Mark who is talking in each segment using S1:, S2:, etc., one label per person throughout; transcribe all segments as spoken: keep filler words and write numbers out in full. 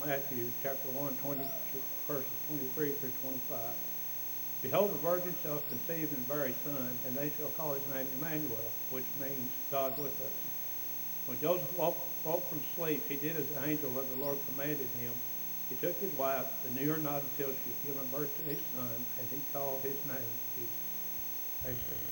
S1: Matthew chapter one, twenty, verses twenty-three through twenty-five. Behold, the virgin shall conceive and bear a son, and they shall call his name Emmanuel, which means God with us. When Joseph woke, woke from sleep, he did as the angel of the Lord commanded him. He took his wife, but knew her not until she had given birth to his son, and he called his name Jesus. Praise God.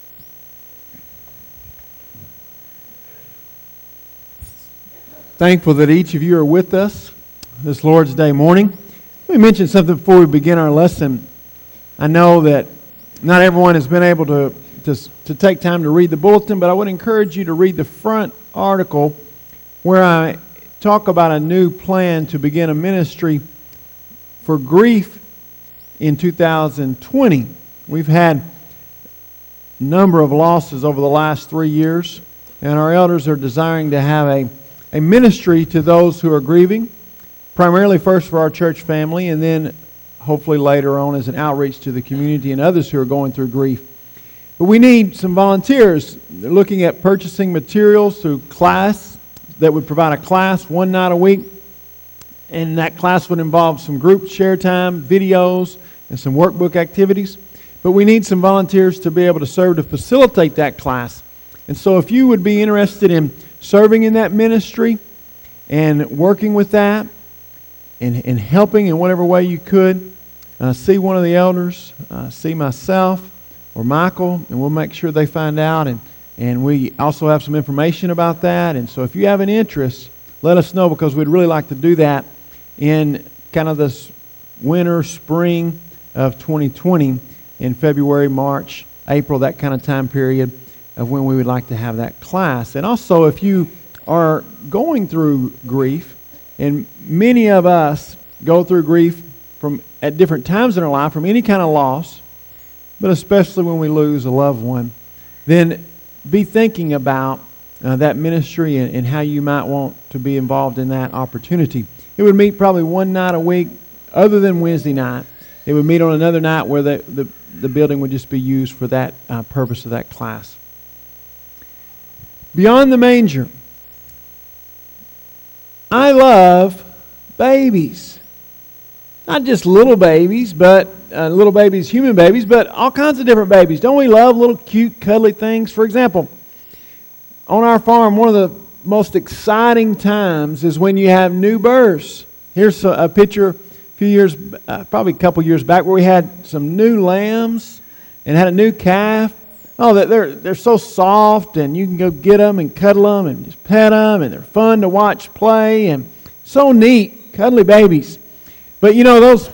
S2: Thankful that each of you are with us this Lord's Day morning. Let me mention something before we begin our lesson. I know that not everyone has been able to, to, to take time to read the bulletin, but I would encourage you to read the front article where I talk about a new plan to begin a ministry for grief in two thousand twenty. We've had a number of losses over the last three years, and our elders are desiring to have a, a ministry to those who are grieving, primarily first for our church family, and then hopefully later on as an outreach to the community and others who are going through grief. But we need some volunteers. They're looking at purchasing materials through class that would provide a class one night a week. And that class would involve some group share time, videos, and some workbook activities. But we need some volunteers to be able to serve to facilitate that class. And so if you would be interested in serving in that ministry and working with that and, and helping in whatever way you could, uh, see one of the elders, uh, see myself or Michael, and we'll make sure they find out. And, and we also have some information about that. And so if you have an interest, let us know, because we'd really like to do that in kind of this winter, spring of twenty twenty, in February, March, April, that kind of time period of when we would like to have that class. And also, if you are going through grief, and many of us go through grief from at different times in our life, from any kind of loss, but especially when we lose a loved one, then be thinking about uh, that ministry and, and how you might want to be involved in that opportunity. It would meet probably one night a week, other than Wednesday night. It would meet on another night where the, the, the building would just be used for that uh, purpose of that class. Beyond the manger. I love babies. Not just little babies, but uh, little babies, human babies, but all kinds of different babies. Don't we love little cute, cuddly things? For example, on our farm, one of the most exciting times is when you have new births. Here's a, a picture a few years, uh, probably a couple years back, where we had some new lambs and had a new calf. Oh, they're they're so soft, and you can go get them and cuddle them and just pet them, and they're fun to watch play, and so neat, cuddly babies. But you know, those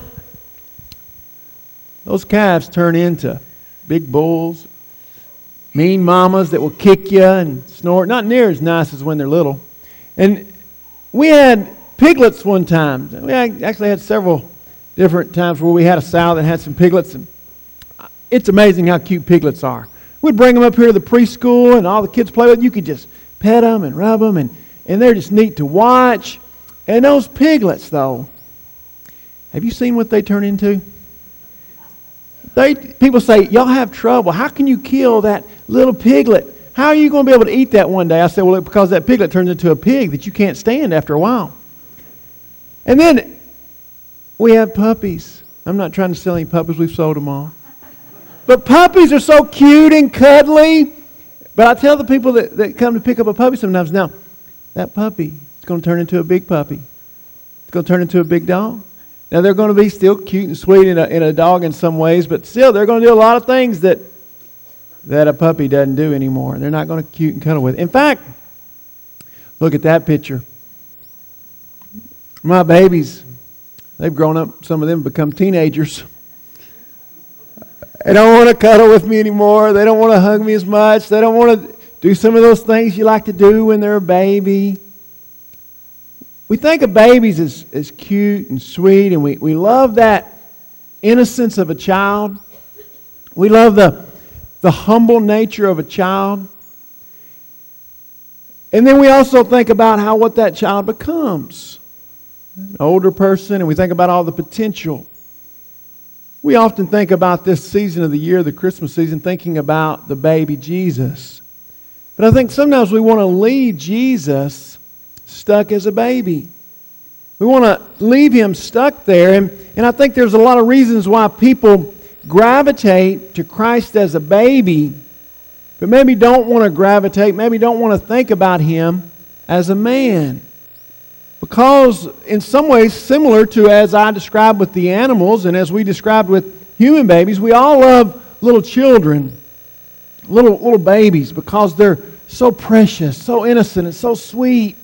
S2: those calves turn into big bulls, mean mamas that will kick you and snort. Not near as nice as when they're little. And we had piglets one time. We actually had several different times where we had a sow that had some piglets, and it's amazing how cute piglets are. We'd bring them up here to the preschool, and all the kids play with them. You could just pet them and rub them, and, and they're just neat to watch. And those piglets, though, have you seen what they turn into? They people say, y'all have trouble. How can you kill that little piglet? How are you going to be able to eat that one day? I said, well, because that piglet turns into a pig that you can't stand after a while. And then we have puppies. I'm not trying to sell any puppies. We've sold them all. But puppies are so cute and cuddly. But I tell the people that, that come to pick up a puppy sometimes, now, that puppy is going to turn into a big puppy. It's going to turn into a big dog. Now, they're going to be still cute and sweet in a, in a dog in some ways, but still, they're going to do a lot of things that that a puppy doesn't do anymore. They're not going to cute and cuddle with. In fact, look at that picture. My babies, they've grown up. Some of them become teenagers. They don't want to cuddle with me anymore. They don't want to hug me as much. They don't want to do some of those things you like to do when they're a baby. We think of babies as, as cute and sweet, and we, we love that innocence of a child. We love the, the humble nature of a child. And then we also think about how what that child becomes. An older person, and we think about all the potential. We often think about this season of the year, the Christmas season, thinking about the baby Jesus. But I think sometimes we want to leave Jesus stuck as a baby. We want to leave Him stuck there. And, and I think there's a lot of reasons why people gravitate to Christ as a baby, but maybe don't want to gravitate, maybe don't want to think about Him as a man. Because in some ways, similar to as I described with the animals and as we described with human babies, we all love little children, little, little babies, because they're so precious, so innocent, and so sweet.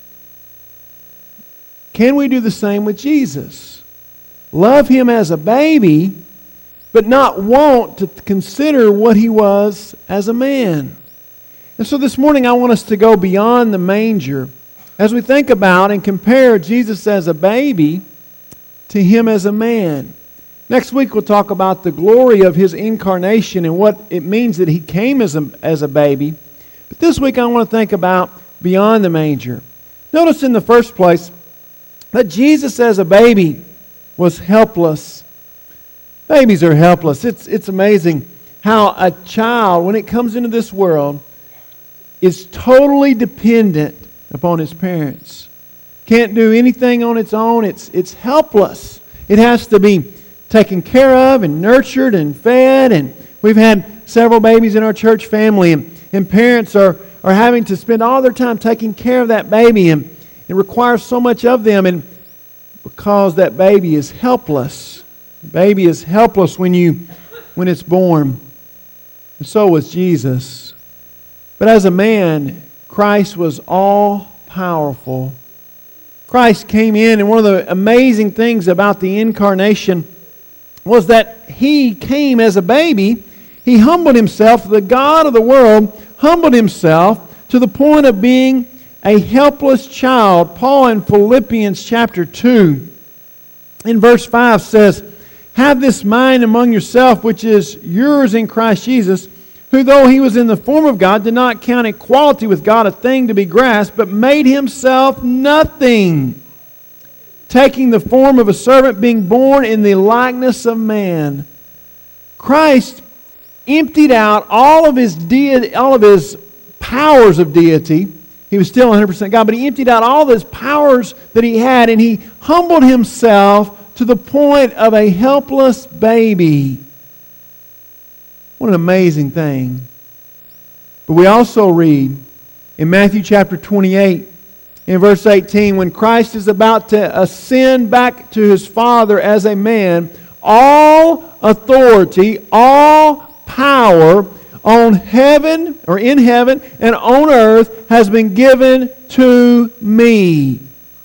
S2: Can we do the same with Jesus? Love Him as a baby, but not want to consider what He was as a man. And so this morning I want us to go beyond the manger as we think about and compare Jesus as a baby to Him as a man. Next week we'll talk about the glory of His incarnation and what it means that He came as a, as a baby. But this week I want to think about beyond the manger. Notice in the first place that Jesus as a baby was helpless. Babies are helpless. It's, it's amazing how a child, when it comes into this world, is totally dependent upon its parents. Can't do anything on its own. It's, it's helpless. It has to be taken care of and nurtured and fed. And we've had several babies in our church family, and, and parents are, are having to spend all their time taking care of that baby, and it requires so much of them. And because that baby is helpless, the baby is helpless when you when it's born. And so was Jesus. But as a man, Christ was all-powerful. Christ came in, and one of the amazing things about the incarnation was that He came as a baby. He humbled Himself. The God of the world humbled Himself to the point of being a helpless child. Paul in Philippians chapter two, in verse five says, "Have this mind among yourself, which is yours in Christ Jesus, who though He was in the form of God, did not count equality with God a thing to be grasped, but made Himself nothing, taking the form of a servant, being born in the likeness of man." Christ emptied out all of His deity, all of His powers of deity. He was still one hundred percent God, but He emptied out all those powers that He had, and He humbled Himself to the point of a helpless baby. What an amazing thing. But we also read in Matthew chapter twenty-eight, in verse eighteen, when Christ is about to ascend back to His Father as a man, all authority, all power on heaven, or in heaven, and on earth has been given to me.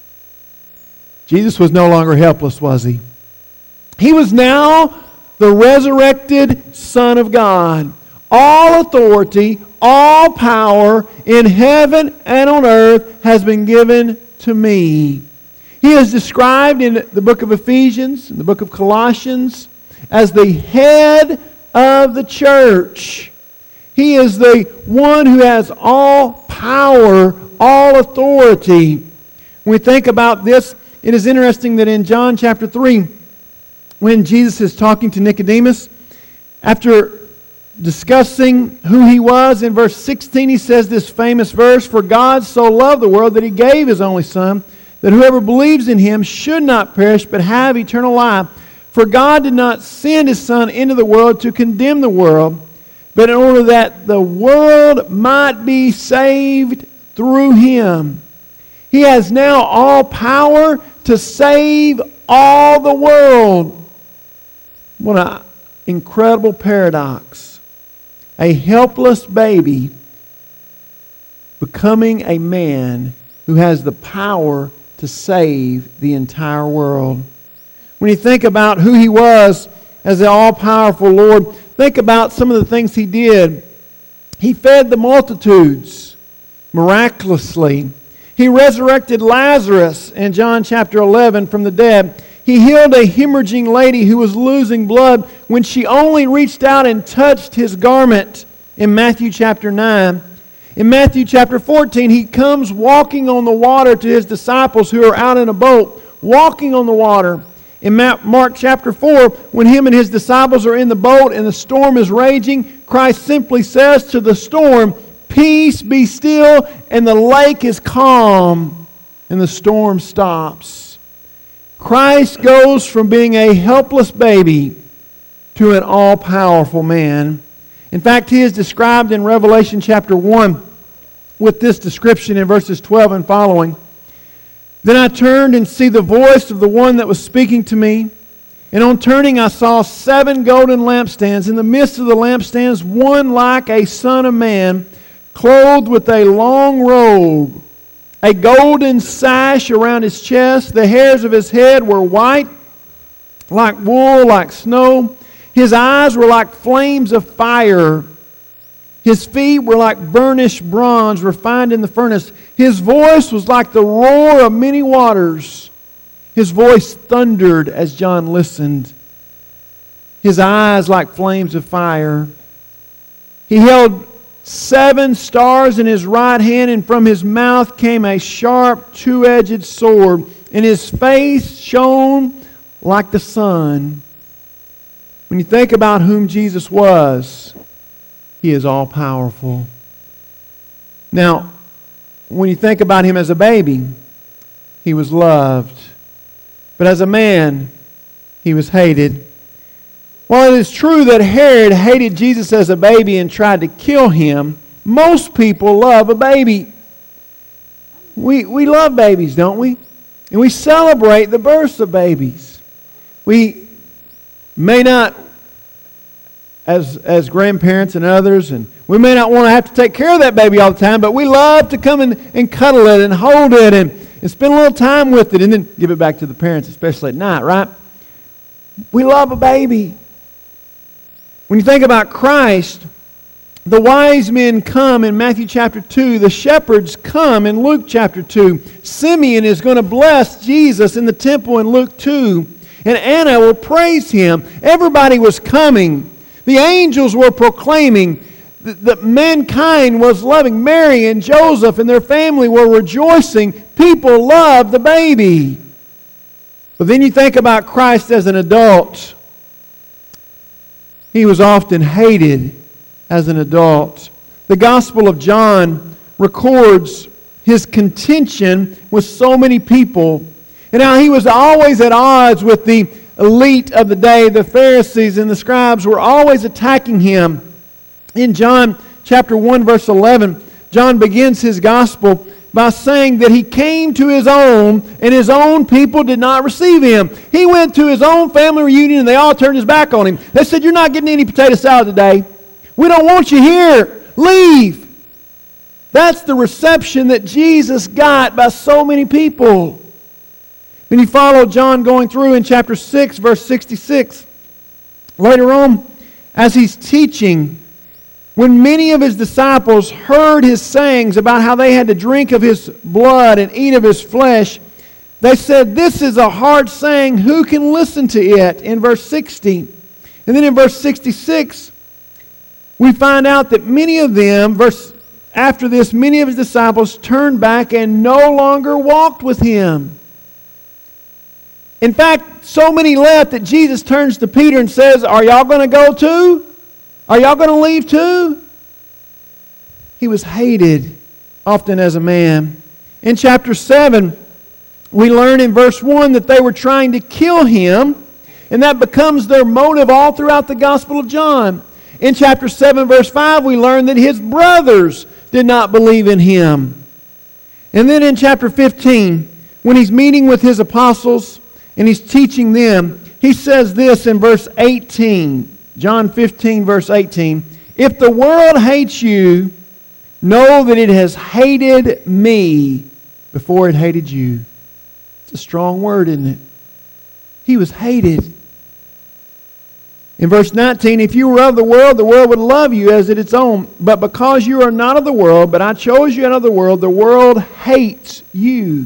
S2: Jesus was no longer helpless, was He? He was now the resurrected Son of God. All authority, all power in heaven and on earth has been given to me. He is described in the book of Ephesians, in the book of Colossians, as the head of the church. He is the one who has all power, all authority. When we think about this, it is interesting that in John chapter three, when Jesus is talking to Nicodemus, after discussing who He was, in verse sixteen He says this famous verse, "For God so loved the world that He gave His only Son, that whoever believes in Him should not perish but have eternal life. For God did not send His Son into the world to condemn the world, but in order that the world might be saved through Him." He has now all power to save all the world. What an incredible paradox. A helpless baby becoming a man who has the power to save the entire world. When you think about who He was as the all-powerful Lord, think about some of the things He did. He fed the multitudes miraculously. He resurrected Lazarus in John chapter eleven from the dead. He healed a hemorrhaging lady who was losing blood when she only reached out and touched His garment in Matthew chapter nine. In Matthew chapter fourteen, He comes walking on the water to His disciples who are out in a boat, walking on the water. In Mark chapter four, when Him and His disciples are in the boat and the storm is raging, Christ simply says to the storm, "Peace, be still," and the lake is calm and the storm stops. Christ goes from being a helpless baby to an all-powerful man. In fact, he is described in Revelation chapter one with this description in verses twelve and following. Then I turned and see the voice of the one that was speaking to me. And on turning I saw seven golden lampstands. In the midst of the lampstands, one like a son of man, clothed with a long robe, a golden sash around his chest. The hairs of his head were white, like wool, like snow. His eyes were like flames of fire. His feet were like burnished bronze refined in the furnace. His voice was like the roar of many waters. His voice thundered as John listened. His eyes like flames of fire. He held seven stars in his right hand, and from his mouth came a sharp two-edged sword, and his face shone like the sun. When you think about whom Jesus was, He is all-powerful. Now, when you think about Him as a baby, He was loved. But as a man, He was hated. While it is true that Herod hated Jesus as a baby and tried to kill Him, most people love a baby. We, we love babies, don't we? And we celebrate the births of babies. We may not, as, as grandparents and others, and we may not want to have to take care of that baby all the time, but we love to come and, and cuddle it and hold it and, and spend a little time with it and then give it back to the parents, especially at night, right? We love a baby. When you think about Christ, the wise men come in Matthew chapter two. The shepherds come in Luke chapter two. Simeon is going to bless Jesus in the temple in Luke two. And Anna will praise Him. Everybody was coming. The angels were proclaiming that, that mankind was loving. Mary and Joseph and their family were rejoicing. People loved the baby. But then you think about Christ as an adult. He was often hated as an adult. The Gospel of John records His contention with so many people, and how He was always at odds with the elite of the day. The Pharisees and the scribes were always attacking Him. In John chapter one, verse eleven, John begins his Gospel by saying that He came to His own, and His own people did not receive Him. He went to His own family reunion, and they all turned His back on Him. They said, "You're not getting any potato salad today. We don't want you here. Leave." That's the reception that Jesus got by so many people. When you follow John going through in chapter six, verse sixty-six, later on, as He's teaching, when many of His disciples heard His sayings about how they had to drink of His blood and eat of His flesh, they said, "This is a hard saying. Who can listen to it?" In verse sixty. And then in verse sixty-six, we find out that many of them, verse after this, many of His disciples turned back and no longer walked with Him. In fact, so many left that Jesus turns to Peter and says, "Are y'all going to go too? Are y'all going to leave too?" He was hated often as a man. In chapter seven, we learn in verse one that they were trying to kill Him, and that becomes their motive all throughout the Gospel of John. In chapter seven, verse five, we learn that His brothers did not believe in Him. And then in chapter fifteen, when He's meeting with His apostles and He's teaching them, He says this in verse eighteen. John fifteen, verse eighteen. "If the world hates you, know that it has hated me before it hated you." It's a strong word, isn't it? He was hated. In verse nineteen, "If you were of the world, the world would love you as it its own. But because you are not of the world, but I chose you out of the world, the world hates you."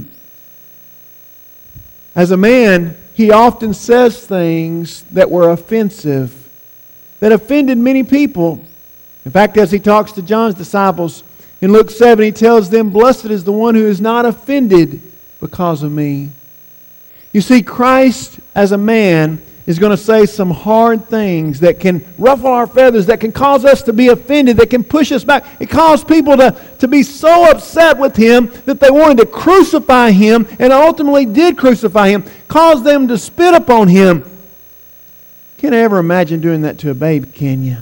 S2: As a man, he often says things that were offensive, that offended many people. In fact, as he talks to John's disciples in Luke seven, he tells them, "Blessed is the one who is not offended because of me." You see, Christ as a man is going to say some hard things that can ruffle our feathers, that can cause us to be offended, that can push us back. It caused people to, to be so upset with him that they wanted to crucify him and ultimately did crucify him, caused them to spit upon him. Can't ever imagine doing that to a baby, can you?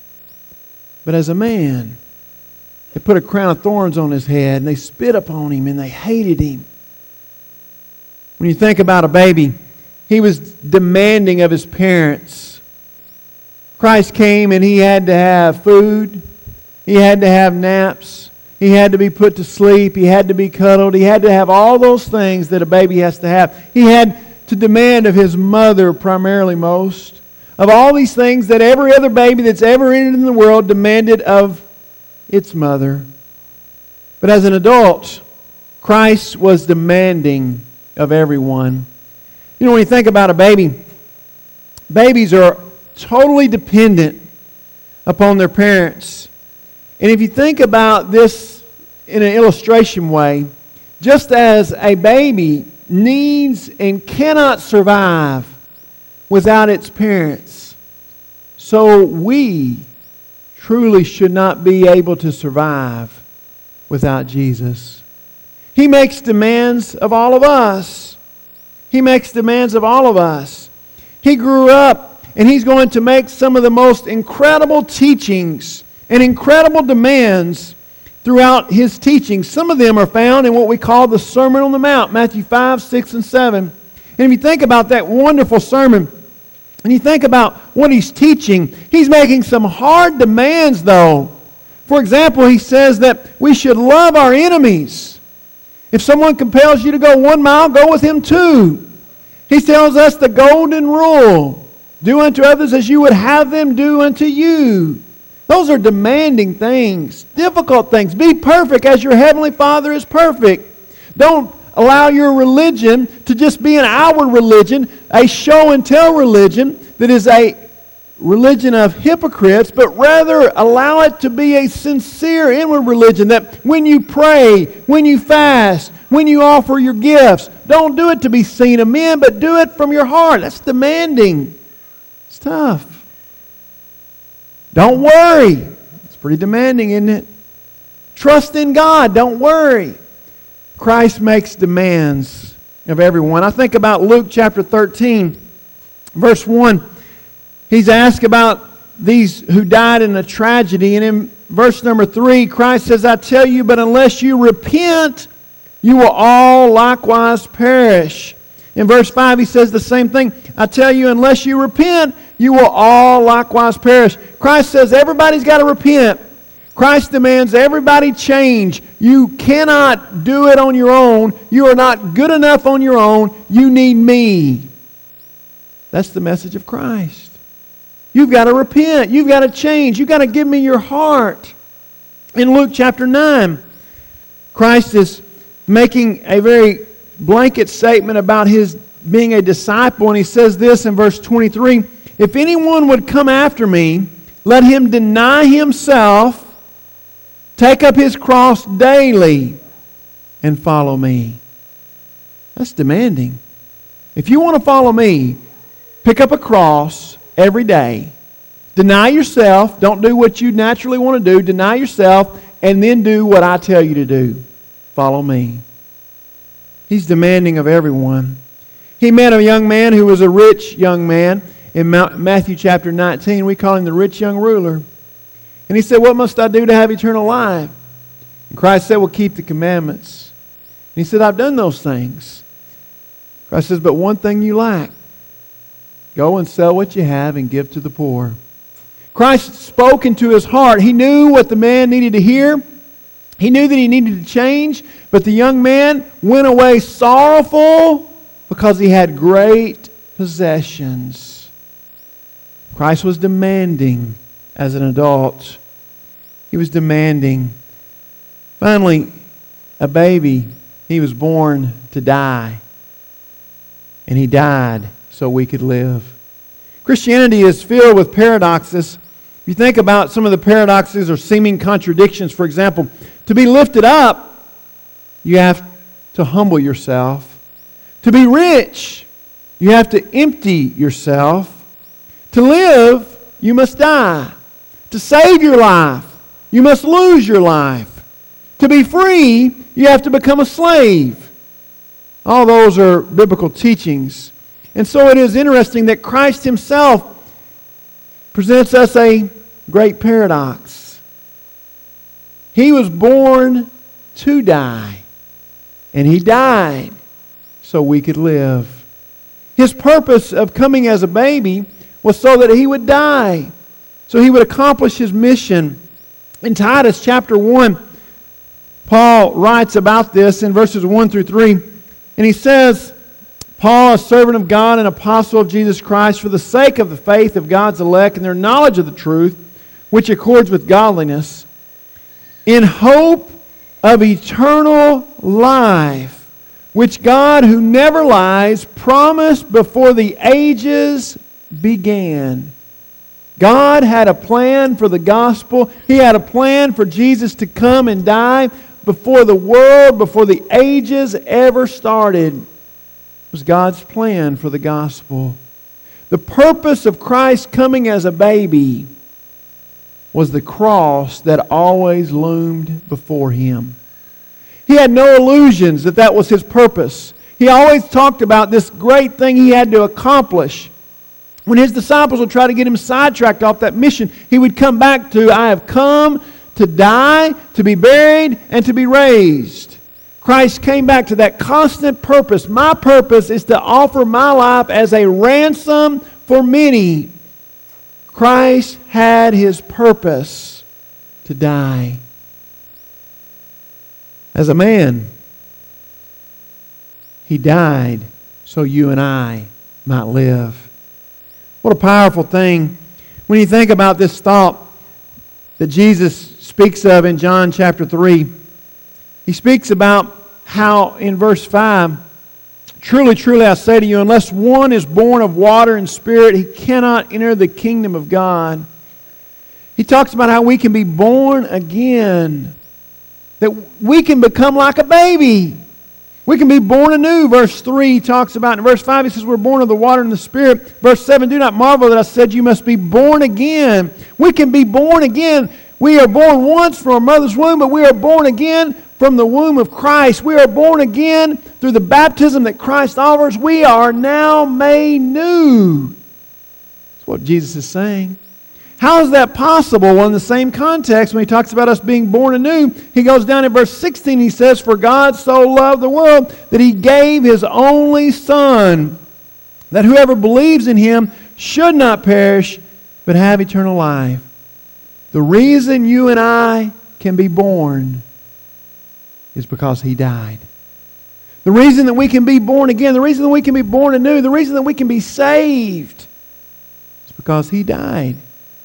S2: But as a man, they put a crown of thorns on his head and they spit upon him and they hated him. When you think about a baby, he was demanding of his parents. Christ came and he had to have food. He had to have naps. He had to be put to sleep. He had to be cuddled. He had to have all those things that a baby has to have. He had to demand of his mother primarily most. Of all these things that every other baby that's ever entered in the world demanded of its mother. But as an adult, Christ was demanding of everyone. You know, when you think about a baby, babies are totally dependent upon their parents. And if you think about this in an illustration way, just as a baby needs and cannot survive without its parents, so we truly should not be able to survive without Jesus. He makes demands of all of us. He makes demands of all of us. He grew up and he's going to make some of the most incredible teachings and incredible demands throughout his teachings. Some of them are found in what we call the Sermon on the Mount, Matthew five, six, and seven. And if you think about that wonderful sermon, and you think about what he's teaching, he's making some hard demands though. For example, he says that we should love our enemies. If someone compels you to go one mile, go with him two. He tells us the golden rule. Do unto others as you would have them do unto you. Those are demanding things, difficult things. Be perfect as your heavenly Father is perfect. Don't allow your religion to just be an outward religion, a show and tell religion that is a religion of hypocrites, but rather allow it to be a sincere inward religion that when you pray, when you fast, when you offer your gifts, don't do it to be seen of men, but do it from your heart. That's demanding. It's tough. Don't worry. It's pretty demanding, isn't it? Trust in God. Don't worry. Christ makes demands of everyone. I think about Luke chapter thirteen, verse one. He's asked about these who died in a tragedy. And in verse number three, Christ says, I tell you, but unless you repent, you will all likewise perish. In verse five, he says the same thing. I tell you, unless you repent, you will all likewise perish. Christ says everybody's got to repent. Christ demands everybody change. You cannot do it on your own. You are not good enough on your own. You need me. That's the message of Christ. You've got to repent. You've got to change. You've got to give me your heart. In Luke chapter nine, Christ is making a very blanket statement about his being a disciple. And he says this in verse twenty-three, if anyone would come after me, let him deny himself, take up his cross daily, and follow me. That's demanding. If you want to follow me, pick up a cross every day. Deny yourself. Don't do what you naturally want to do. Deny yourself and then do what I tell you to do. Follow me. He's demanding of everyone. He met a young man who was a rich young man. In Matthew chapter nineteen, we call him the rich young ruler. And he said, what must I do to have eternal life? And Christ said, well, keep the commandments. And he said, I've done those things. Christ says, but one thing you lack. Go and sell what you have and give to the poor. Christ spoke into his heart. He knew what the man needed to hear. He knew that he needed to change. But the young man went away sorrowful because he had great possessions. Christ was demanding as an adult. He was demanding. Finally, a baby, he was born to die. And he died so we could live. Christianity is filled with paradoxes. If you think about some of the paradoxes or seeming contradictions, for example, to be lifted up, you have to humble yourself. To be rich, You have to empty yourself. To live, you must die. To save your life, you must lose your life. To be free, you have to become a slave. All those are biblical teachings. And so it is interesting that Christ Himself presents us a great paradox. He was born to die, and He died so we could live. His purpose of coming as a baby was so that He would die, so He would accomplish His mission. In Titus chapter one, Paul writes about this in verses one through three, and he says, Paul, a servant of God and apostle of Jesus Christ, for the sake of the faith of God's elect and their knowledge of the truth, which accords with godliness, in hope of eternal life, which God, who never lies, promised before the ages began. God had a plan for the gospel. He had a plan for Jesus to come and die before the world, before the ages ever started. It was God's plan for the gospel. The purpose of Christ coming as a baby was the cross that always loomed before Him. He had no illusions that that was His purpose. He always talked about this great thing He had to accomplish. When His disciples would try to get Him sidetracked off that mission, He would come back to, I have come to die, to be buried, and to be raised. Christ came back to that constant purpose. My purpose is to offer my life as a ransom for many. Christ had His purpose to die. As a man, He died so you and I might live. What a powerful thing when you think about this thought that Jesus speaks of in John chapter three. He speaks about how in verse five, truly, truly I say to you, unless one is born of water and spirit, he cannot enter the kingdom of God. He talks about how we can be born again. That we can become like a baby. We can be born anew. Verse three talks about, in verse five he says we're born of the water and the Spirit. Verse seven, do not marvel that I said you must be born again. We can be born again. We are born once from our mother's womb, but we are born again from the womb of Christ. We are born again through the baptism that Christ offers. We are now made new. That's what Jesus is saying. How is that possible? Well, in the same context, when he talks about us being born anew, he goes down in verse sixteen, he says, for God so loved the world that He gave His only Son, that whoever believes in Him should not perish, but have eternal life. The reason you and I can be born is because He died. The reason that we can be born again, the reason that we can be born anew, the reason that we can be saved is because He died.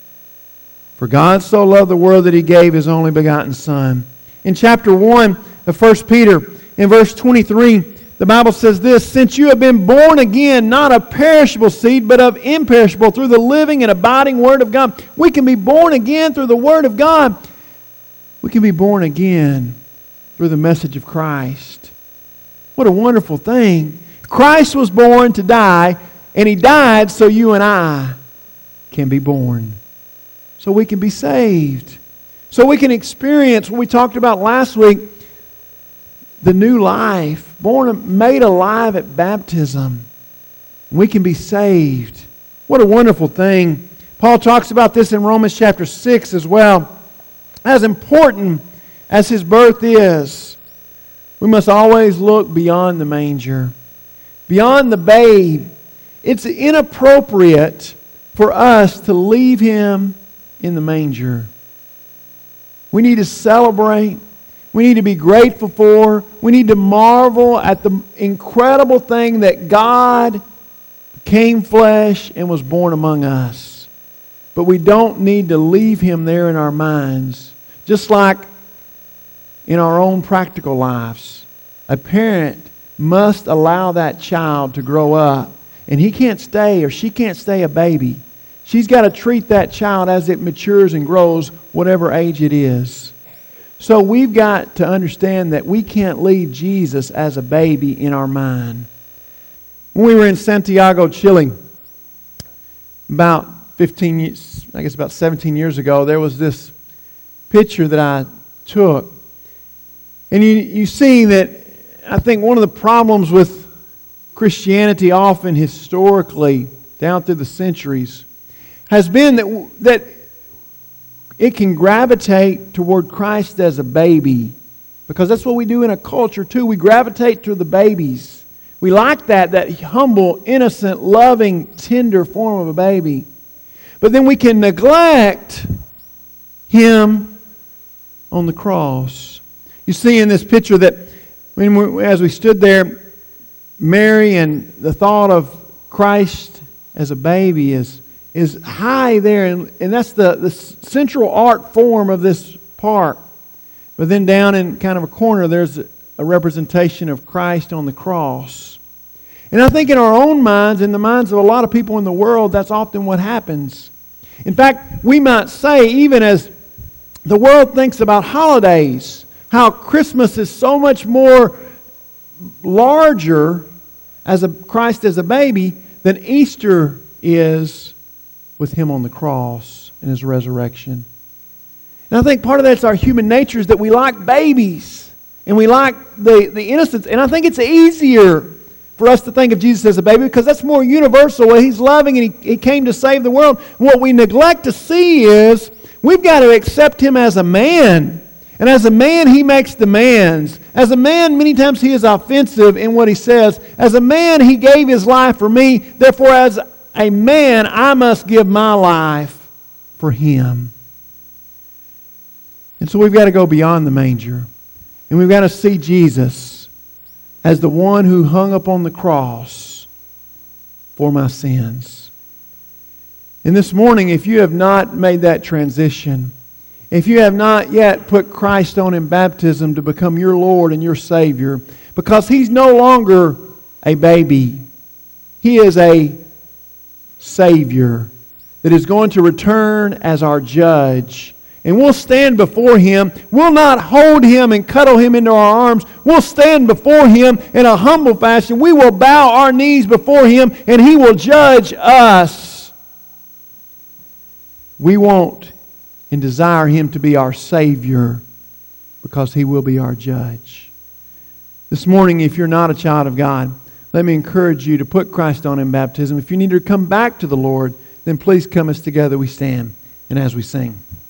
S2: For God so loved the world that He gave His only begotten Son. In chapter one of First Peter, in verse twenty-three, the Bible says this, since you have been born again, not of perishable seed, but of imperishable, through the living and abiding Word of God. We can be born again through the Word of God. We can be born again through the message of Christ. What a wonderful thing. Christ was born to die, and He died so you and I can be born. So we can be saved. So we can experience what we talked about last week, the new life, born, made alive at baptism. We can be saved. What a wonderful thing. Paul talks about this in Romans chapter six as well. As important as His birth is, we must always look beyond the manger, beyond the babe. It's inappropriate for us to leave Him in the manger. We need to celebrate. We need to be grateful for. We need to marvel at the incredible thing that God became flesh and was born among us. But we don't need to leave Him there in our minds. Just like in our own practical lives, a parent must allow that child to grow up. And he can't stay or she can't stay a baby. She's got to treat that child as it matures and grows, whatever age it is. So we've got to understand that we can't leave Jesus as a baby in our mind. When we were in Santiago, Chile, about fifteen years, I guess about seventeen years ago, there was this picture that I took. And you, you see that I think one of the problems with Christianity often historically down through the centuries has been that, that it can gravitate toward Christ as a baby, because that's what we do in a culture too. We gravitate to the babies. We like that, that humble, innocent, loving, tender form of a baby. But then we can neglect Him on the cross. You see in this picture that when we, as we stood there, Mary and the thought of Christ as a baby is, is high there. And, and that's the, the central art form of this park. But then down in kind of a corner, there's a, a representation of Christ on the cross. And I think in our own minds, in the minds of a lot of people in the world, that's often what happens. In fact, we might say, even as the world thinks about holidays, how Christmas is so much more larger as a Christ as a baby than Easter is with Him on the cross and His resurrection. And I think part of that's our human nature, is that we like babies and we like the, the innocence. And I think it's easier for us to think of Jesus as a baby because that's more universal. He's loving and he, he came to save the world. What we neglect to see is we've got to accept Him as a man. And as a man, He makes demands. As a man, many times He is offensive in what He says. As a man, He gave His life for me. Therefore, as a man, I must give my life for Him. And so we've got to go beyond the manger. And we've got to see Jesus as the one who hung up on the cross for my sins. And this morning, if you have not made that transition, if you have not yet put Christ on in baptism to become your Lord and your Savior, because He's no longer a baby. He is a Savior that is going to return as our judge. And we'll stand before Him. We'll not hold Him and cuddle Him into our arms. We'll stand before Him in a humble fashion. We will bow our knees before Him and He will judge us. We want and desire Him to be our Savior because He will be our judge. This morning, if you're not a child of God, let me encourage you to put Christ on in baptism. If you need to come back to the Lord, then please come as together we stand and as we sing.